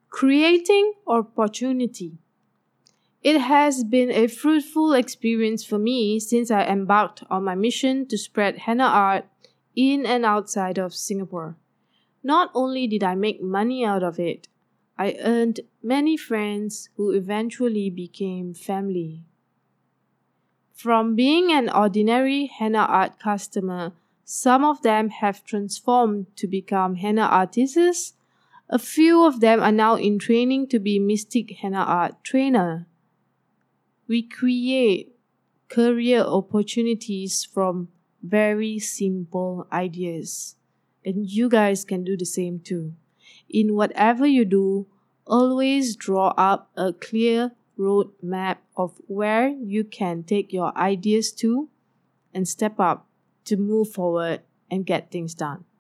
Creating opportunity. It has been a fruitful experience for me since I embarked on my mission to spread henna art in and outside of Singapore. Not only did I make money out of it, I earned many friends who eventually became family. From being an ordinary henna art customer, some of them have transformed to become henna artists. A few of them are now in training to be mystic henna art trainer. We create career opportunities from very simple ideas. And you guys can do the same too. In whatever you do, always draw up a clear roadmap of where you can take your ideas to and step up to move forward and get things done.